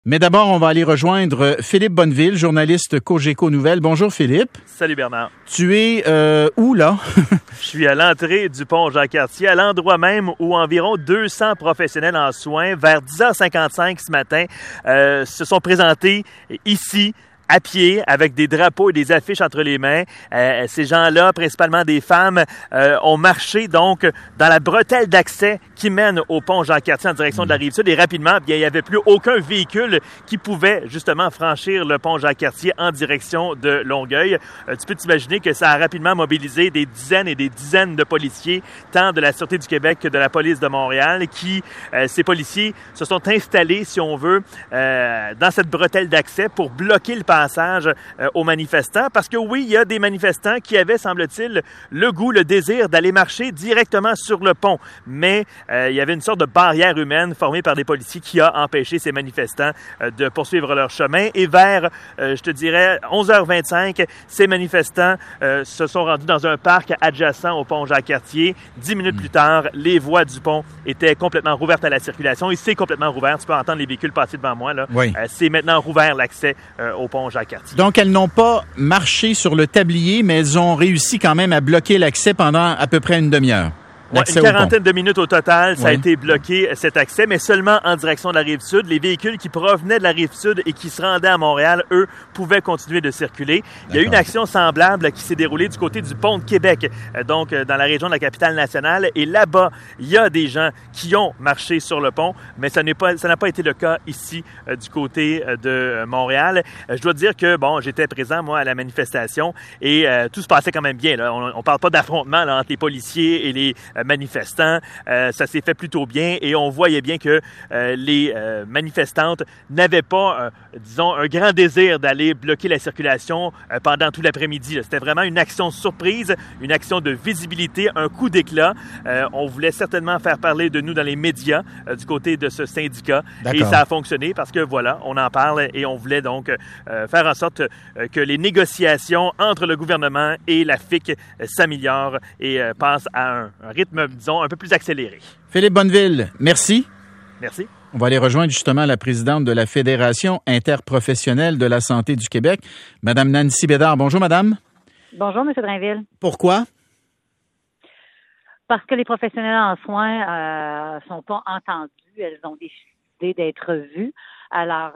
Mais d'abord, on va aller rejoindre Philippe Bonneville, journaliste Cogeco Nouvelles. Bonjour Philippe. Salut Bernard. Tu es où là? Je suis à l'entrée du pont Jacques-Cartier, à l'endroit même où environ 200 professionnels en soins, vers 10h55 ce matin, se sont présentés ici, à pied, avec des drapeaux et des affiches entre les mains. Ces gens-là, principalement des femmes, ont marché donc dans la bretelle d'accès qui mène au pont Jean-Cartier en direction de la Rive-Sud. Et rapidement, bien, il n'y avait plus aucun véhicule qui pouvait justement franchir le pont Jean-Cartier en direction de Longueuil. Tu peux t'imaginer que ça a rapidement mobilisé des dizaines et des dizaines de policiers, tant de la Sûreté du Québec que de la police de Montréal, qui, ces policiers, se sont installés, si on veut, dans cette bretelle d'accès pour bloquer le passage aux manifestants, parce que oui, il y a des manifestants qui avaient, semble-t-il, le goût, le désir d'aller marcher directement sur le pont, mais il y avait une sorte de barrière humaine formée par des policiers qui a empêché ces manifestants de poursuivre leur chemin, et vers, je te dirais, 11h25, ces manifestants se sont rendus dans un parc adjacent au pont Jacques-Cartier. 10 minutes plus tard, les voies du pont étaient complètement rouvertes à la circulation, et c'est complètement rouvert, tu peux entendre les véhicules passer devant moi, là. Oui. C'est maintenant rouvert l'accès au pont Jacques-Cartier. Donc, elles n'ont pas marché sur le tablier, mais elles ont réussi quand même à bloquer l'accès pendant à peu près une demi-heure. Ouais, une quarantaine de minutes au total, ça a été bloqué, cet accès, mais seulement en direction de la Rive-Sud. Les véhicules qui provenaient de la Rive-Sud et qui se rendaient à Montréal, eux, pouvaient continuer de circuler. Il y a eu une action semblable qui s'est déroulée du côté du pont de Québec, donc dans la région de la capitale nationale. Et là-bas, il y a des gens qui ont marché sur le pont, mais ça n'a pas été le cas ici, du côté de Montréal. Je dois dire que, bon, j'étais présent, moi, à la manifestation, et tout se passait quand même bien, là. On parle pas d'affrontement là, entre les policiers et les manifestants, ça s'est fait plutôt bien, et on voyait bien que les manifestantes n'avaient pas, disons, un grand désir d'aller bloquer la circulation pendant tout l'après-midi. C'était vraiment une action surprise, une action de visibilité, un coup d'éclat. On voulait certainement faire parler de nous dans les médias du côté de ce syndicat, et ça a fonctionné parce que voilà, on en parle, et on voulait donc faire en sorte que les négociations entre le gouvernement et la FIC s'améliorent et passent à un rythme, disons, un peu plus accéléré. Philippe Bonneville, merci. Merci. On va aller rejoindre justement la présidente de la Fédération interprofessionnelle de la santé du Québec, Madame Nancy Bédard. Bonjour, Madame. Bonjour, M. Drainville. Pourquoi? Parce que les professionnels en soins sont pas entendus. Elles ont décidé d'être vues. Alors,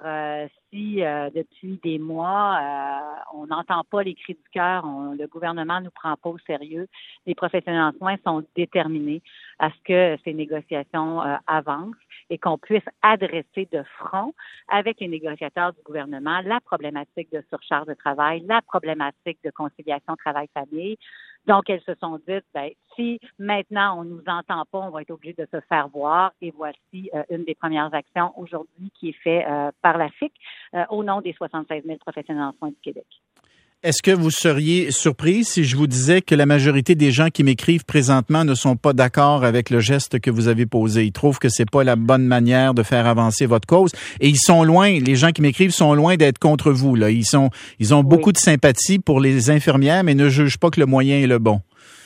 si depuis des mois, on n'entend pas les cris du cœur, le gouvernement nous prend pas au sérieux, les professionnels en soins sont déterminés à ce que ces négociations avancent et qu'on puisse adresser de front avec les négociateurs du gouvernement la problématique de surcharge de travail, la problématique de conciliation travail-famille. Donc, elles se sont dites, si maintenant on nous entend pas, on va être obligé de se faire voir. Et voici une des premières actions aujourd'hui qui est faite par la FIC au nom des 76 000 professionnels en soins du Québec. Est-ce que vous seriez surprise si je vous disais que la majorité des gens qui m'écrivent présentement ne sont pas d'accord avec le geste que vous avez posé? Ils trouvent que c'est pas la bonne manière de faire avancer votre cause. Et ils sont loin, les gens qui m'écrivent sont loin d'être contre vous, là. Ils ont beaucoup de sympathie pour les infirmières, mais ne jugent pas que le moyen est le bon.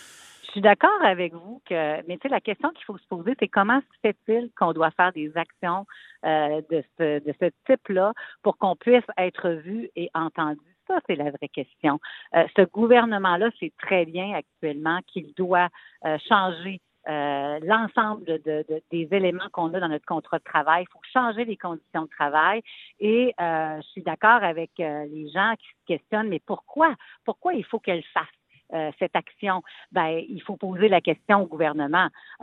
Je suis d'accord avec vous mais tu sais, la question qu'il faut se poser, c'est comment se fait-il qu'on doit faire des actions de ce type-là pour qu'on puisse être vu et entendu? Ça, c'est la vraie question. Ce gouvernement-là sait très bien actuellement qu'il doit changer l'ensemble des éléments qu'on a dans notre contrat de travail. Il faut changer les conditions de travail. Et je suis d'accord avec les gens qui se questionnent, mais pourquoi? Pourquoi il faut qu'elle fasse cette action? Il faut poser la question au gouvernement.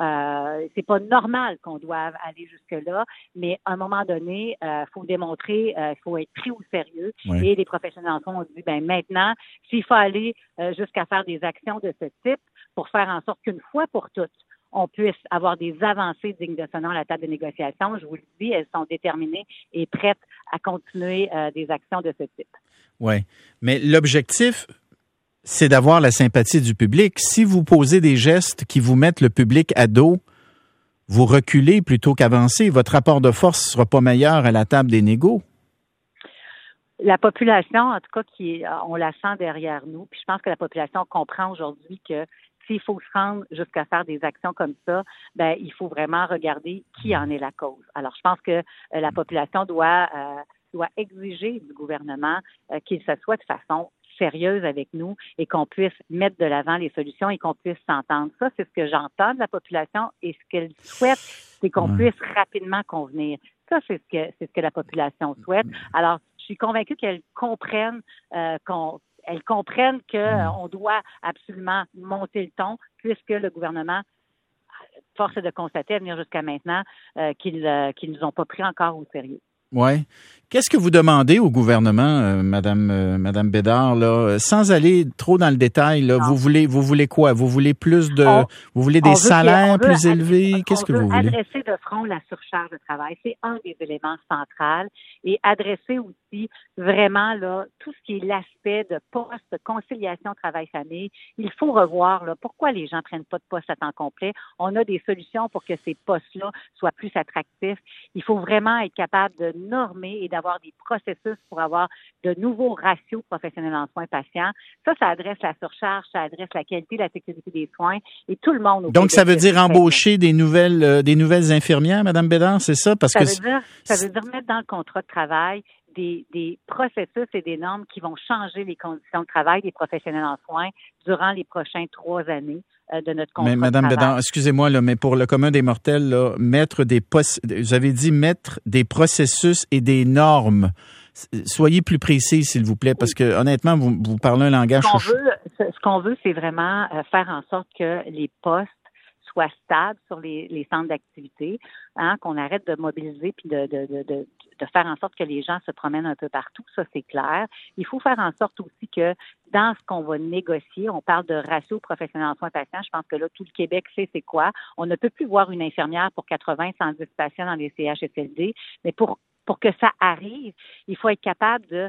C'est pas normal qu'on doive aller jusque-là, mais à un moment donné, faut démontrer, il faut être pris au sérieux. Oui. Et les professionnels en soins ont dit, maintenant, s'il faut aller jusqu'à faire des actions de ce type pour faire en sorte qu'une fois pour toutes, on puisse avoir des avancées dignes de ce nom à la table de négociation, je vous le dis, elles sont déterminées et prêtes à continuer des actions de ce type. Oui, mais l'objectif, c'est d'avoir la sympathie du public. Si vous posez des gestes qui vous mettent le public à dos, vous reculez plutôt qu'avancer. Votre rapport de force ne sera pas meilleur à la table des négos. La population, en tout cas, on la sent derrière nous. Puis je pense que la population comprend aujourd'hui que s'il faut se rendre jusqu'à faire des actions comme ça, ben il faut vraiment regarder qui en est la cause. Alors, je pense que la population doit exiger du gouvernement qu'il s'assoie de façon sérieuse avec nous et qu'on puisse mettre de l'avant les solutions et qu'on puisse s'entendre. Ça, c'est ce que j'entends de la population et ce qu'elle souhaite, c'est qu'on puisse rapidement convenir. Ça, c'est ce que la population souhaite. Alors, je suis convaincue qu'elles comprennent qu'on doit absolument monter le ton puisque le gouvernement, force est de constater à venir jusqu'à maintenant qu'ils nous ont pas pris encore au sérieux. Oui. Qu'est-ce que vous demandez au gouvernement, Madame Bédard, là, sans aller trop dans le détail, là, vous voulez quoi? Vous voulez vous voulez des salaires plus élevés? Qu'est-ce que vous voulez? Adresser de front la surcharge de travail. C'est un des éléments centraux et adresser aussi vraiment, là, tout ce qui est l'aspect de poste, conciliation travail-famille. Il faut revoir, là, pourquoi les gens prennent pas de poste à temps complet. On a des solutions pour que ces postes-là soient plus attractifs. Il faut vraiment être capable de normer et d'avoir des processus pour avoir de nouveaux ratios professionnels en soins patients. Ça adresse la surcharge, ça adresse la qualité, la sécurité des soins et tout le monde. Donc, ça veut dire embaucher des nouvelles infirmières, Madame Bédard, c'est ça? Ça veut dire mettre dans le contrat de travail des processus et des normes qui vont changer les conditions de travail des professionnels en soins durant les prochaines 3 années de notre contrat mais Madame de travail. Bédard, excusez-moi, là, mais pour le commun des mortels, là, vous avez dit mettre des processus et des normes. Soyez plus précis, s'il vous plaît, parce que honnêtement, vous parlez un langage. Ce qu'on veut, c'est vraiment faire en sorte que les postes soient stables sur les centres d'activité, qu'on arrête de mobiliser puis de faire en sorte que les gens se promènent un peu partout. Ça, c'est clair. Il faut faire en sorte aussi que dans ce qu'on va négocier, on parle de ratio professionnel en soins patients. Je pense que là, tout le Québec sait c'est quoi. On ne peut plus voir une infirmière pour 80-110 patients dans les CHSLD, mais pour que ça arrive, il faut être capable de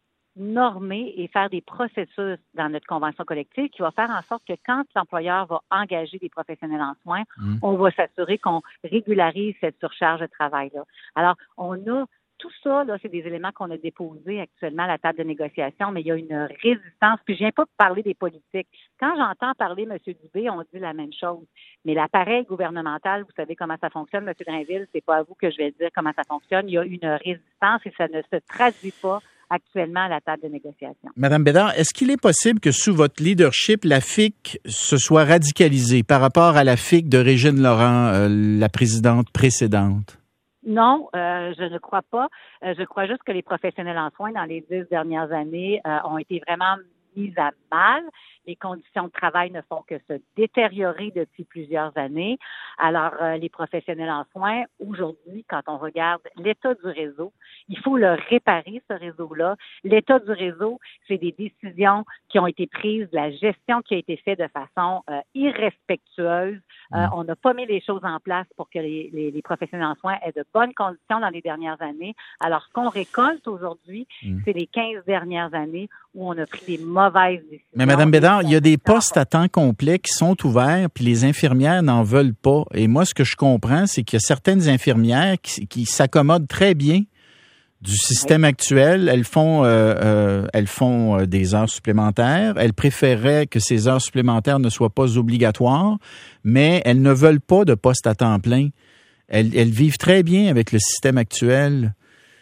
normer et faire des processus dans notre convention collective qui va faire en sorte que quand l'employeur va engager des professionnels en soins, on va s'assurer qu'on régularise cette surcharge de travail-là. Alors, on a tout ça, là, c'est des éléments qu'on a déposés actuellement à la table de négociation, mais il y a une résistance. Puis je viens pas parler des politiques. Quand j'entends parler M. Dubé, on dit la même chose. Mais l'appareil gouvernemental, vous savez comment ça fonctionne, M. Drainville, c'est pas à vous que je vais dire comment ça fonctionne. Il y a une résistance et ça ne se traduit pas actuellement à la table de négociation. Madame Bédard, est-ce qu'il est possible que sous votre leadership, la FIC se soit radicalisée par rapport à la FIC de Régine Laurent, la présidente précédente? Non, je ne crois pas. Je crois juste que les professionnels en soins dans les 10 dernières années ont été vraiment mis à mal. Les conditions de travail ne font que se détériorer depuis plusieurs années. Alors, les professionnels en soins, aujourd'hui, quand on regarde l'état du réseau, il faut le réparer, ce réseau-là. L'état du réseau, c'est des décisions qui ont été prises, la gestion qui a été faite de façon irrespectueuse. On n'a pas mis les choses en place pour que les professionnels en soins aient de bonnes conditions dans les dernières années. Alors, ce qu'on récolte aujourd'hui, c'est les 15 dernières années où on a pris des mauvaises décisions. Mais Mme Bédard, il y a des postes à temps complet qui sont ouverts, puis les infirmières n'en veulent pas. Et moi, ce que je comprends, c'est qu'il y a certaines infirmières qui s'accommodent très bien du système actuel. Elles font des heures supplémentaires. Elles préféreraient que ces heures supplémentaires ne soient pas obligatoires, mais elles ne veulent pas de poste à temps plein. Elles vivent très bien avec le système actuel.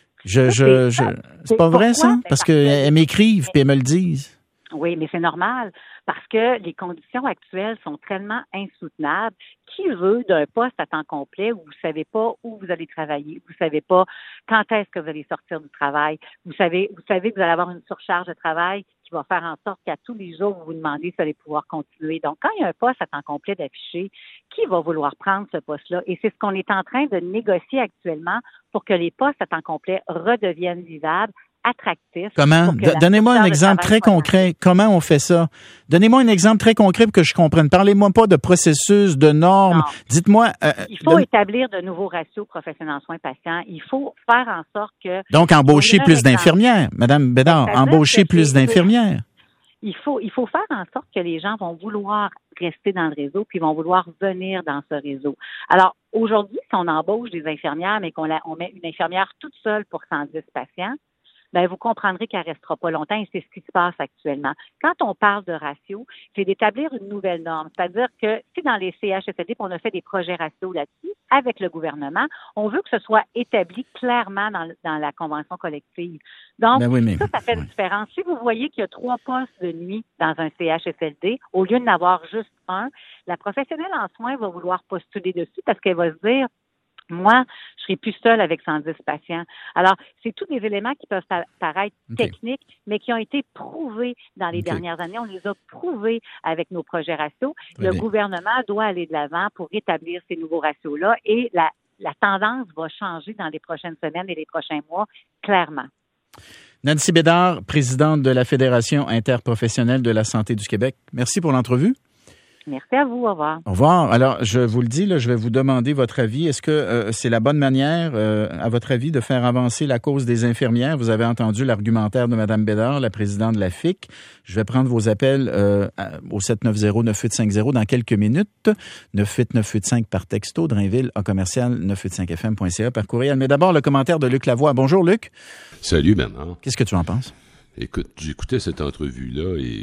C'est pas vrai, ça? Parce qu'elles m'écrivent puis elles me le disent. Oui, mais c'est normal parce que les conditions actuelles sont tellement insoutenables. Qui veut d'un poste à temps complet où vous ne savez pas où vous allez travailler, vous ne savez pas quand est-ce que vous allez sortir du travail, vous savez que vous allez avoir une surcharge de travail qui va faire en sorte qu'à tous les jours, vous vous demandez si vous allez pouvoir continuer. Donc, quand il y a un poste à temps complet d'affiché, qui va vouloir prendre ce poste-là? Et c'est ce qu'on est en train de négocier actuellement pour que les postes à temps complet redeviennent vivables, attractifs. Comment? Donnez-moi un exemple très concret. Comment on fait ça? Donnez-moi un exemple très concret pour que je comprenne. Parlez-moi pas de processus, de normes. Non. Dites-moi... il faut établir de nouveaux ratios professionnels en soins patients. Il faut faire en sorte que... Donc, embaucher plus d'infirmières. Madame Bédard, embaucher plus d'infirmières. Il faut faire en sorte que les gens vont vouloir rester dans le réseau puis vont vouloir venir dans ce réseau. Alors, aujourd'hui, si on embauche des infirmières, mais on met une infirmière toute seule pour 110 patients, ben vous comprendrez qu'elle restera pas longtemps et c'est ce qui se passe actuellement. Quand on parle de ratio, c'est d'établir une nouvelle norme. C'est-à-dire que si dans les CHSLD, on a fait des projets ratio là-dessus, avec le gouvernement, on veut que ce soit établi clairement dans la convention collective. Donc, ça fait une différence. Si vous voyez qu'il y a 3 postes de nuit dans un CHSLD, au lieu de n'avoir juste un, la professionnelle en soins va vouloir postuler dessus parce qu'elle va se dire, moi, je serai plus seule avec 110 patients. Alors, c'est tous des éléments qui peuvent paraître techniques, mais qui ont été prouvés dans les dernières années. On les a prouvés avec nos projets ratios. Le gouvernement doit aller de l'avant pour établir ces nouveaux ratios-là et la tendance va changer dans les prochaines semaines et les prochains mois, clairement. Nancy Bédard, présidente de la Fédération interprofessionnelle de la santé du Québec. Merci pour l'entrevue. Merci à vous. Au revoir. Au revoir. Alors, je vous le dis, là, je vais vous demander votre avis. Est-ce que c'est la bonne manière, à votre avis, de faire avancer la cause des infirmières? Vous avez entendu l'argumentaire de Mme Bédard, la présidente de la FIC. Je vais prendre vos appels au 790-9850 dans quelques minutes. 98985 par texto, Drainville, @985fm.ca par courriel. Mais d'abord, le commentaire de Luc Lavoie. Bonjour, Luc. Salut, Bernard. Qu'est-ce que tu en penses? Écoute, j'écoutais cette entrevue-là et...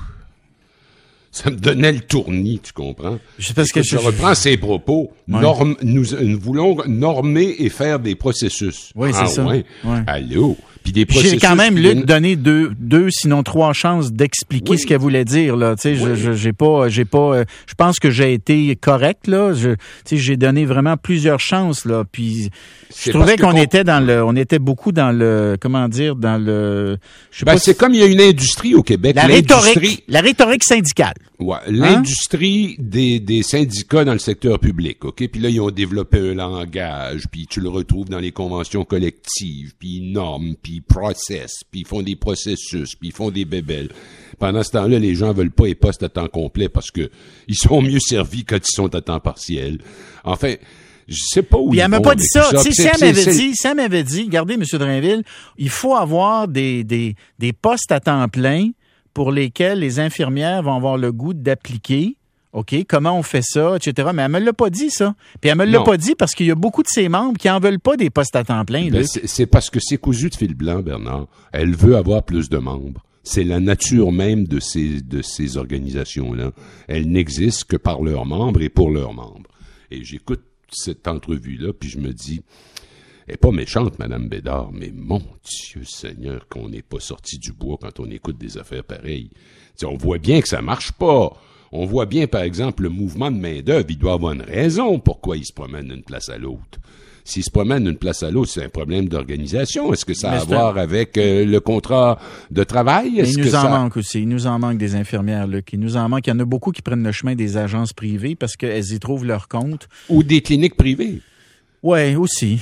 ça me donnait le tournis, tu comprends? Je reprends ses propos. Ouais. Nous voulons normer et faire des processus. Oui, c'est ça. Ouais. Ouais. Allô? Puis des processus. J'ai quand même, Luc, donné deux, sinon 3 chances d'expliquer ce qu'elle voulait dire, là. Tu sais, j'ai pas, je pense que j'ai été correct, là. Tu sais, j'ai donné vraiment plusieurs chances, là. Puis, je trouvais qu'on était beaucoup dans le, comment dire, dans le, je sais pas. C'est comme il y a une industrie au Québec. La rhétorique syndicale. Ouais, l'industrie des syndicats dans le secteur public, OK? Puis là, ils ont développé un langage, puis tu le retrouves dans les conventions collectives, puis normes, puis process, puis ils font des processus, puis ils font des bébelles. Pendant ce temps-là, les gens veulent pas les postes à temps complet parce que ils sont mieux servis quand ils sont à temps partiel. Enfin, je sais pas où. Puis elle m'a pas dit ça. Si elle m'avait dit, regardez, M. Drainville, il faut avoir des postes à temps plein pour lesquels les infirmières vont avoir le goût d'appliquer. OK, comment on fait ça, etc. Mais elle me l'a pas dit, ça. Puis elle me l'a pas dit parce qu'il y a beaucoup de ses membres qui en veulent pas des postes à temps plein. C'est parce que c'est cousu de fil blanc, Bernard. Elle veut avoir plus de membres. C'est la nature même de ces organisations-là. Elles n'existent que par leurs membres et pour leurs membres. Et j'écoute cette entrevue-là, puis je me dis, elle est pas méchante, Mme Bédard, mais mon Dieu Seigneur, qu'on n'est pas sorti du bois quand on écoute des affaires pareilles. T'sais, on voit bien que ça marche pas. On voit bien, par exemple, le mouvement de main-d'œuvre. Il doit avoir une raison pourquoi il se promène d'une place à l'autre. S'il se promène d'une place à l'autre, c'est un problème d'organisation. Est-ce que ça a à voir avec le contrat de travail? Il nous en manque aussi. Il nous en manque des infirmières, Luc. Il nous en manque. Il y en a beaucoup qui prennent le chemin des agences privées parce qu'elles y trouvent leur compte. Ou des cliniques privées. Ouais, aussi.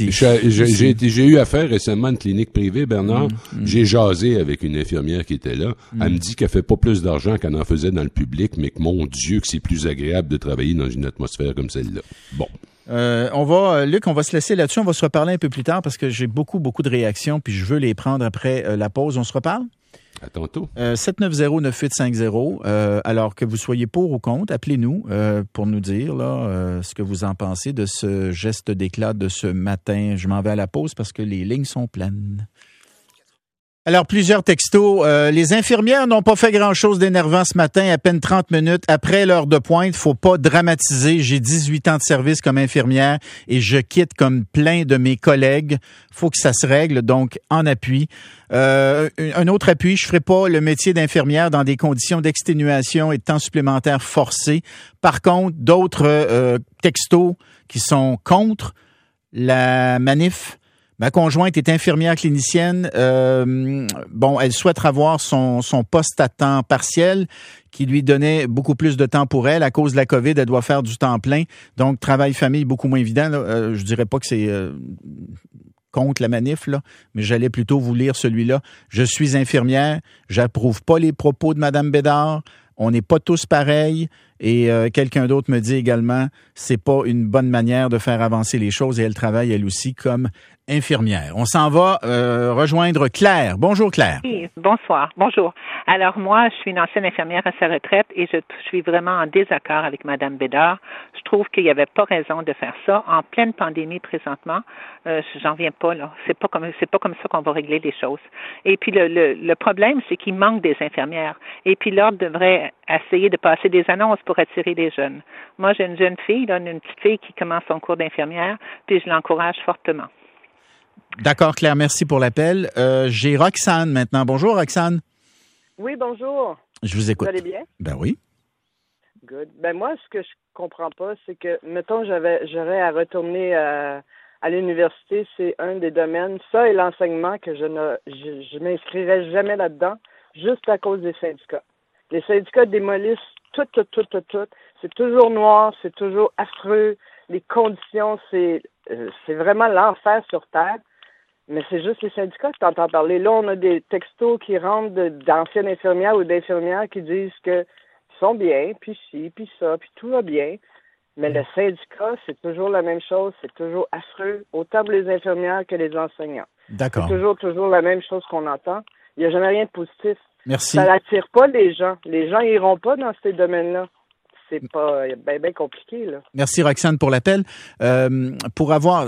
J'ai eu affaire récemment à une clinique privée, Bernard. J'ai jasé avec une infirmière qui était là. Elle me dit qu'elle fait pas plus d'argent qu'elle en faisait dans le public, mais que mon Dieu, que c'est plus agréable de travailler dans une atmosphère comme celle-là. Bon. Luc, on va se laisser là-dessus. On va se reparler un peu plus tard parce que j'ai beaucoup de réactions puis je veux les prendre après la pause. On se reparle? À tantôt. 790-9850. Alors que vous soyez pour ou contre, appelez-nous pour nous dire là ce que vous en pensez de ce geste d'éclat de ce matin. Je m'en vais à la pause parce que les lignes sont pleines. Alors, plusieurs textos. Les infirmières n'ont pas fait grand-chose d'énervant ce matin, à peine 30 minutes après l'heure de pointe. Faut pas dramatiser. J'ai 18 ans de service comme infirmière et je quitte comme plein de mes collègues. Faut que ça se règle, donc en appui. Un autre appui, je ferai pas le métier d'infirmière dans des conditions d'exténuation et de temps supplémentaire forcé. Par contre, d'autres textos qui sont contre la manif. Ma conjointe est infirmière clinicienne. Elle souhaite avoir son poste à temps partiel qui lui donnait beaucoup plus de temps pour elle. À cause de la COVID, elle doit faire du temps plein. Donc, travail-famille beaucoup moins évident. Je dirais pas que c'est contre la manif, là, mais j'allais plutôt vous lire celui-là. Je suis infirmière. J'approuve pas les propos de Mme Bédard. On n'est pas tous pareils Et quelqu'un d'autre me dit également, c'est pas une bonne manière de faire avancer les choses et elle travaille elle aussi comme infirmière. On s'en va rejoindre Claire. Bonjour Claire. Oui, bonsoir. Bonjour. Alors moi, je suis une ancienne infirmière à sa retraite et je suis vraiment en désaccord avec Madame Bédard. Je trouve qu'il n'y avait pas raison de faire ça en pleine pandémie présentement. J'en viens pas là. C'est pas comme ça qu'on va régler les choses. Et puis le problème, c'est qu'il manque des infirmières. Et puis l'ordre devrait essayer de passer des annonces pour attirer des jeunes. Moi, j'ai une jeune fille, là, une petite fille qui commence son cours d'infirmière, puis je l'encourage fortement. D'accord, Claire, merci pour l'appel. J'ai Roxane maintenant. Bonjour, Roxane. Oui, bonjour. Je vous écoute. Vous allez bien? Ben oui. Good. Ben moi, ce que je comprends pas, c'est que, mettons, j'aurais à retourner à l'université, c'est un des domaines, ça et l'enseignement, que je m'inscrirais jamais là-dedans, juste à cause des syndicats. Les syndicats démolissent tout. C'est toujours noir, c'est toujours affreux. Les conditions, c'est vraiment l'enfer sur Terre. Mais c'est juste les syndicats que tu entends parler. Là, on a des textos qui rentrent d'anciennes infirmières ou d'infirmières qui disent que ils sont bien, puis ci, puis ça, puis tout va bien. Mais le syndicat, c'est toujours la même chose, c'est toujours affreux, autant pour les infirmières que les enseignants. D'accord. C'est toujours la même chose qu'on entend. Il n'y a jamais rien de positif. Merci. Ça n'attire pas les gens. Les gens iront pas dans ces domaines-là. C'est pas bien compliqué, là. Merci, Roxane, pour l'appel. Pour avoir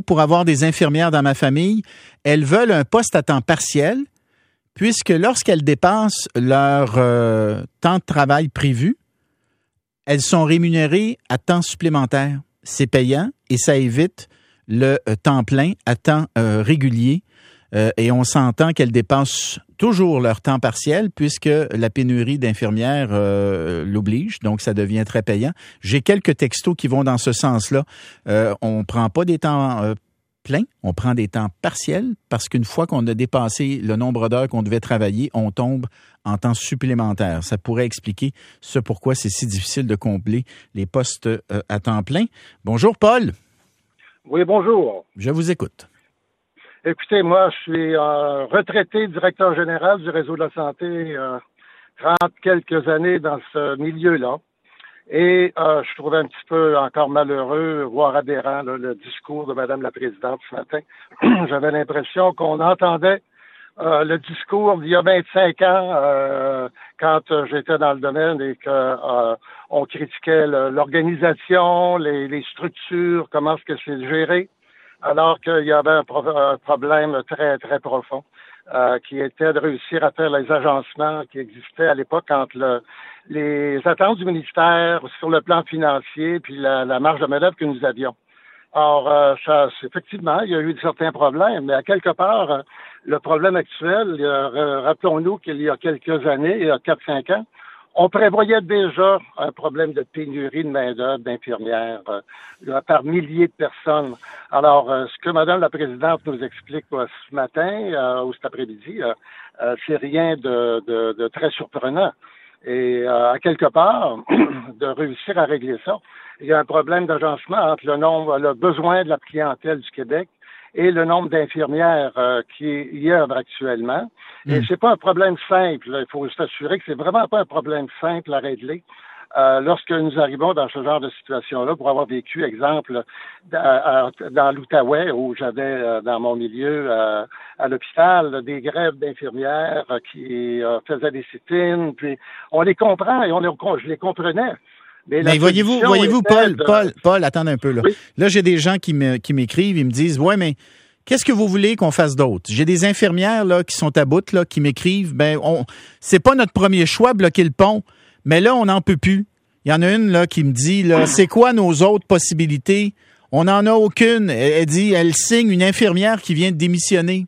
des infirmières dans ma famille, elles veulent un poste à temps partiel, puisque lorsqu'elles dépassent leur temps de travail prévu, elles sont rémunérées à temps supplémentaire. C'est payant et ça évite le temps plein à temps régulier. Et on s'entend qu'elles dépassent toujours leur temps partiel puisque la pénurie d'infirmières l'oblige, donc ça devient très payant. J'ai quelques textos qui vont dans ce sens-là. On prend pas des temps pleins, on prend des temps partiels parce qu'une fois qu'on a dépassé le nombre d'heures qu'on devait travailler, on tombe en temps supplémentaire. Ça pourrait expliquer ce pourquoi c'est si difficile de combler les postes à temps plein. Bonjour Paul. Oui, bonjour. Je vous écoute. Écoutez, moi, je suis retraité directeur général du réseau de la santé 30 quelques années dans ce milieu-là. Et je trouvais un petit peu encore malheureux, voire aberrant, là, le discours de Madame la Présidente ce matin. J'avais l'impression qu'on entendait le discours d'il y a 25 ans quand j'étais dans le domaine et que on critiquait l'organisation, les structures, comment est-ce que c'est géré. Alors qu'il y avait un problème très, très profond qui était de réussir à faire les agencements qui existaient à l'époque entre les attentes du ministère sur le plan financier puis la marge de manœuvre que nous avions. Or, effectivement, il y a eu certains problèmes, mais à quelque part, le problème actuel, rappelons-nous qu'il y a quelques années, il y a 4-5 ans, on prévoyait déjà un problème de pénurie de main-d'œuvre, d'infirmières, par milliers de personnes. Alors, ce que Madame la Présidente nous explique ce matin ou cet après-midi, c'est rien de très surprenant. Et à quelque part, de réussir à régler ça, il y a un problème d'agencement entre le besoin de la clientèle du Québec et le nombre d'infirmières qui y œuvrent actuellement. Et c'est pas un problème simple. Il faut s'assurer que c'est vraiment pas un problème simple à régler. Lorsque nous arrivons dans ce genre de situation-là, pour avoir vécu, exemple, dans l'Outaouais, où j'avais dans mon milieu à l'hôpital des grèves d'infirmières qui faisaient des sit-ins, puis on les comprend et je les comprenais. Mais voyez-vous, Paul, attendez un peu là. Oui. Là, j'ai des gens qui m'écrivent, ils me disent, ouais, mais qu'est-ce que vous voulez qu'on fasse d'autre? J'ai des infirmières là qui sont à bout là, qui m'écrivent, c'est pas notre premier choix bloquer le pont, mais là on n'en peut plus. Il y en a une là qui me dit là, c'est quoi nos autres possibilités? On n'en a aucune. Elle dit, elle signe une infirmière qui vient de démissionner.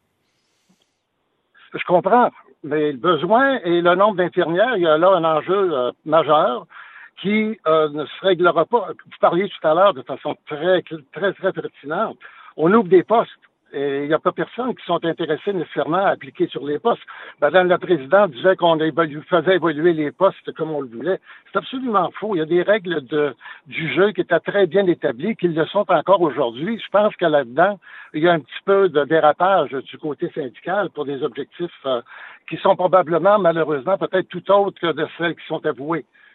Je comprends, mais le besoin et le nombre d'infirmières, il y a là un enjeu majeur qui ne se réglera pas. Vous parliez tout à l'heure de façon très, très, très pertinente. On ouvre des postes et il n'y a pas personne qui sont intéressés nécessairement à appliquer sur les postes. Madame la Présidente disait qu'on faisait évoluer les postes comme on le voulait. C'est absolument faux. Il y a des règles du jeu qui étaient très bien établies, qui le sont encore aujourd'hui. Je pense que là-dedans, il y a un petit peu de dérapage du côté syndical pour des objectifs qui sont probablement, malheureusement, peut-être tout autres que de celles qui sont avouées.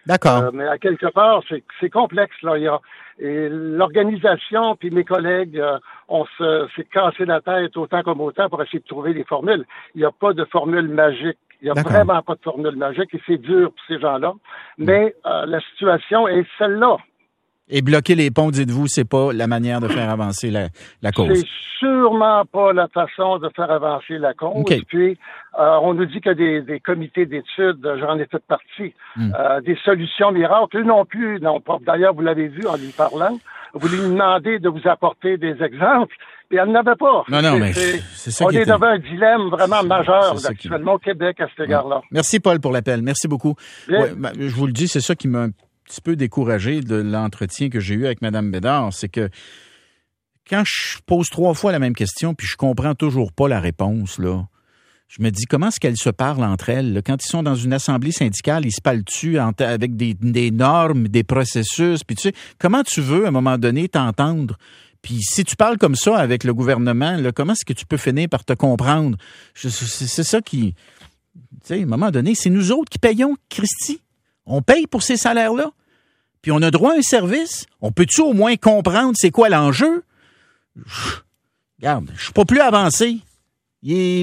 D'accord. Mais à quelque part, c'est complexe, là. Et l'organisation, puis mes collègues, on s'est cassé la tête autant comme autant pour essayer de trouver des formules. Il n'y a pas de formule magique. Il n'y a vraiment pas de formule magique et c'est dur pour ces gens-là. Mais la situation est celle-là. Et bloquer les ponts, dites-vous, c'est pas la manière de faire avancer la cause. C'est sûrement pas la façon de faire avancer la cause. Okay. Puis, on nous dit qu'il y a des comités d'études, j'en ai fait partie, des solutions miracles. Eux non plus, non pas. D'ailleurs, vous l'avez vu en lui parlant. Vous lui demandez de vous apporter des exemples, puis elle n'avait pas. Non, mais c'est ça on est devant un dilemme vraiment majeur actuellement au Québec à cet égard-là. Merci, Paul, pour l'appel. Merci beaucoup. Ouais, je vous le dis, c'est ça qui m'a un petit peu découragé de l'entretien que j'ai eu avec Mme Bédard, c'est que quand je pose 3 fois la même question, puis je comprends toujours pas la réponse, là, je me dis, comment est-ce qu'elles se parlent entre elles? Là? Quand ils sont dans une assemblée syndicale, ils se parlent-tu avec des normes, des processus? Puis tu sais, comment tu veux, à un moment donné, t'entendre? Puis si tu parles comme ça avec le gouvernement, là, comment est-ce que tu peux finir par te comprendre? C'est ça qui... Tu sais, à un moment donné, c'est nous autres qui payons, Christy. On paye pour ces salaires-là. Puis on a droit à un service. On peut-tu au moins comprendre c'est quoi l'enjeu? Regarde, je suis pas plus avancé. Il est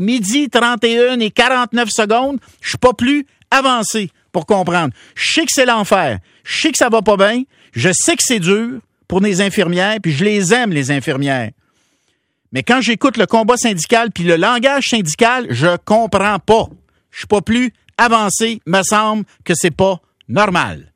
12h31 Je suis pas plus avancé pour comprendre. Je sais que c'est l'enfer. Je sais que ça va pas bien. Je sais que c'est dur pour les infirmières, puis je les aime, les infirmières. Mais quand j'écoute le combat syndical puis le langage syndical, je comprends pas. Je suis pas plus avancé. Me semble que c'est pas normal.